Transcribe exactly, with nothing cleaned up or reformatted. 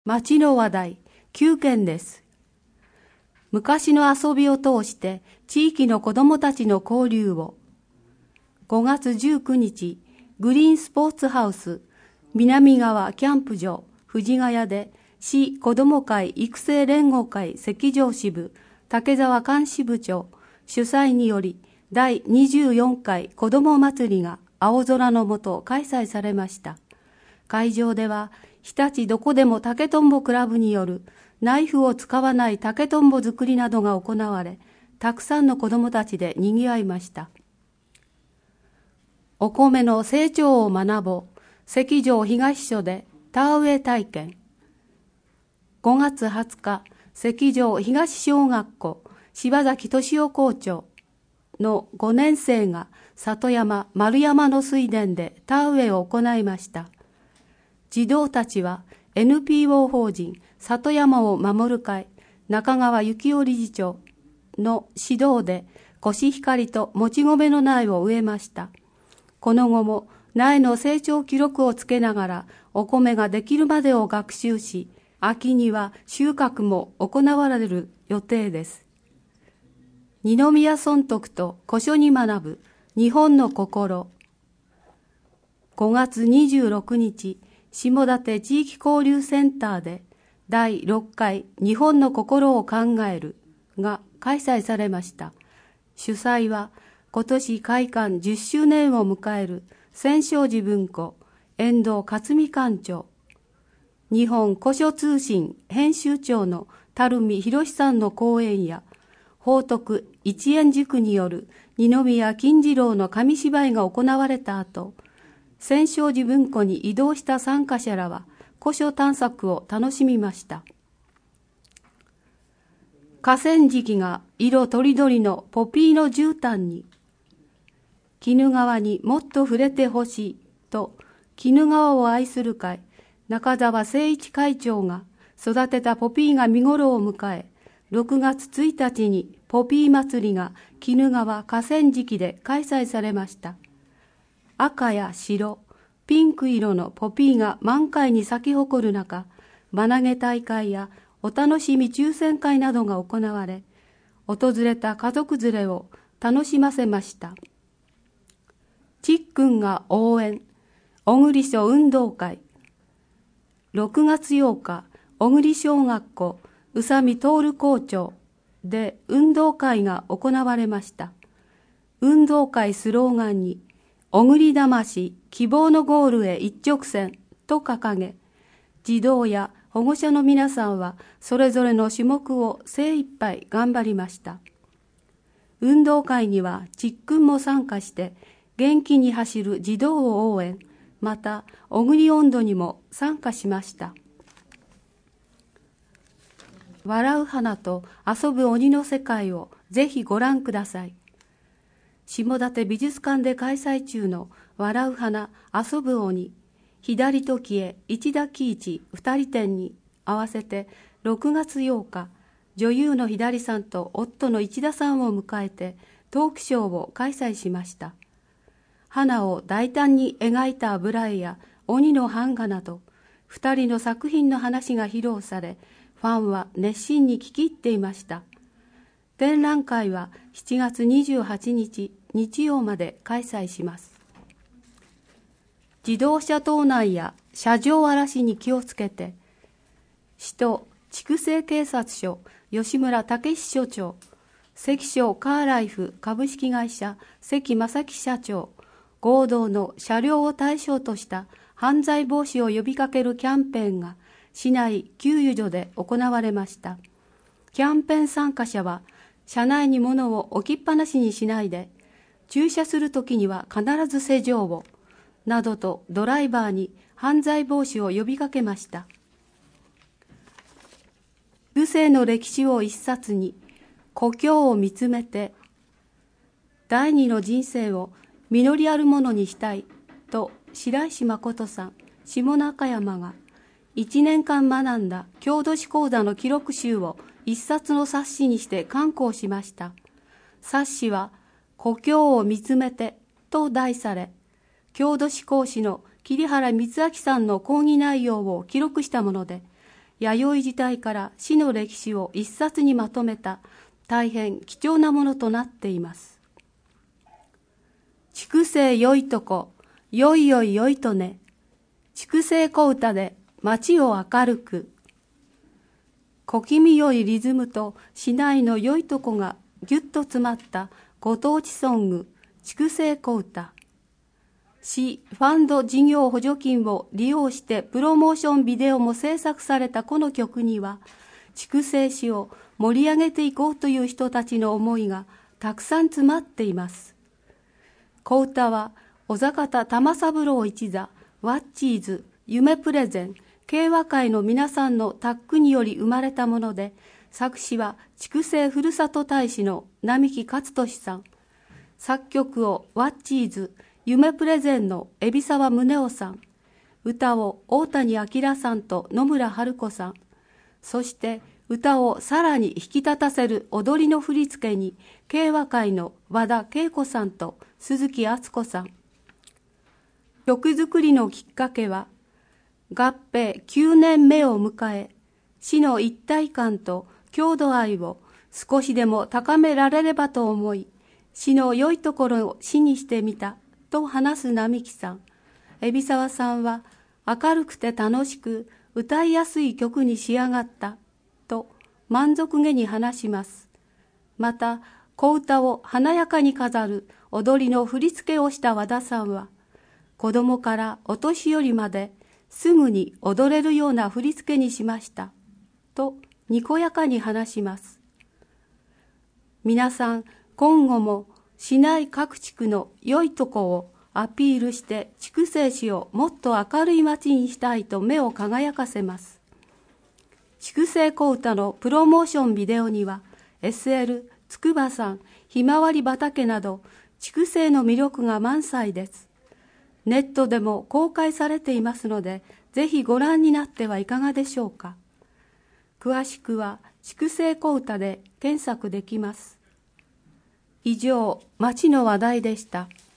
町の話題きゅうけんです。昔の遊びを通して地域の子どもたちの交流を。ごがつじゅうくにち、グリーンスポーツハウス南側キャンプ場藤ヶ谷で市子ども会育成連合会関条支部竹澤監視部長主催によりだいにじゅうよんかい子ども祭りが青空の下開催されました。会場では日立どこでも竹とんぼクラブによるナイフを使わない竹とんぼ作りなどが行われ、たくさんの子どもたちでにぎわいました。お米の成長を学ぼう関条東署で田植え体験。ごがつはつか、関条東小学校柴崎俊夫校長のごねんせいが里山丸山の水田で田植えを行いました。児童たちは エヌピーオー 法人里山を守る会中川幸夫理事長の指導でコシヒカリともち米の苗を植えました。この後も苗の成長記録をつけながらお米ができるまでを学習し、秋には収穫も行われる予定です。二宮尊徳と古書に学ぶ日本の心。ごがつにじゅうろくにち、下館地域交流センターでだいろっかい日本の心を考えるが開催されました。主催は今年開館じゅっしゅうねんを迎える千勝寺文庫遠藤克美館長、日本古書通信編集長の垂水博さんの講演や報徳一円塾による二宮金次郎の紙芝居が行われた後、千勝寺文庫に移動した参加者らは古書探索を楽しみました。河川敷が色とりどりのポピーの絨毯に、鬼怒川にもっと触れてほしいと鬼怒川を愛する会中澤誠一会長が育てたポピーが見頃を迎え、ろくがつついたちにポピー祭りが鬼怒川河川敷で開催されました。赤や白、ピンク色のポピーが満開に咲き誇る中、輪投げ大会やお楽しみ抽選会などが行われ、訪れた家族連れを楽しませました。ちっくんが応援、小栗署運動会。ろくがつようか、小栗小学校宇佐美徹校長で運動会が行われました。運動会スローガンに、小栗魂希望のゴールへ一直線と掲げ、児童や保護者の皆さんはそれぞれの種目を精一杯頑張りました。運動会にはちっくんも参加して元気に走る児童を応援、また小栗音頭にも参加しました。笑う花と遊ぶ鬼の世界をぜひご覧ください。下館美術館で開催中の笑う花遊ぶ鬼左時計一田喜一二人展に合わせてろくがつようか、女優の左さんと夫の一田さんを迎えてトークショーを開催しました。花を大胆に描いた油絵や鬼の版画など二人の作品の話が披露され、ファンは熱心に聞き入っていました。展覧会はしちがつにじゅうはちにち日曜まで開催します。自動車盗難や車上荒らしに気をつけて、市と筑西警察署吉村武史署長、関署カーライフ株式会社関正樹社長合同の車両を対象とした犯罪防止を呼びかけるキャンペーンが市内給油所で行われました。キャンペーン参加者は車内に物を置きっぱなしにしないで、駐車するときには必ず施錠を、などとドライバーに犯罪防止を呼びかけました。武生の歴史を一冊に、故郷を見つめて、第二の人生を実りあるものにしたいと白石誠さん、下中山がいちねんかん学んだ郷土史講座の記録集を一冊の冊子にして刊行しました。冊子は故郷を見つめてと題され、郷土史講師の桐原光明さんの講義内容を記録したもので、 弥生時代から死の歴史を一冊にまとめた大変貴重なものとなっています。筑西よいとこ、よいよいよいとね。筑西小唄で街を明るく。小気味よいリズムと市内の良いとこがぎゅっと詰まったご当地ソング、筑西小唄。市ファンド事業補助金を利用してプロモーションビデオも制作されたこの曲には、筑西市を盛り上げていこうという人たちの思いがたくさん詰まっています。小唄は小坂田玉三郎一座、ワッチーズ、夢プレゼン、慶和会の皆さんのタッグにより生まれたもので、作詞は筑西ふるさと大使の並木勝利さん、作曲をワッチーズ、夢プレゼンの海老沢宗男さん、歌を大谷明さんと野村春子さん、そして歌をさらに引き立たせる踊りの振り付けに慶和会の和田恵子さんと鈴木敦子さん。曲作りのきっかけは、合併きゅうねんめを迎え、市の一体感と郷土愛を少しでも高められればと思い、市の良いところを市にしてみたと話す並木さん。海老沢さんは、明るくて楽しく歌いやすい曲に仕上がったと満足げに話します。また、小唄を華やかに飾る踊りの振り付けをした和田さんは、子供からお年寄りまですぐに踊れるような振り付けにしましたとにこやかに話します。皆さん、今後も市内各地区の良いとこをアピールして筑西市をもっと明るい街にしたいと目を輝かせます。筑西小唄のプロモーションビデオには エスエル、筑波山、ひまわり畑など筑西の魅力が満載です。ネットでも公開されていますので、ぜひご覧になってはいかがでしょうか。詳しくは筑西小唄で検索できます。以上、町の話題でした。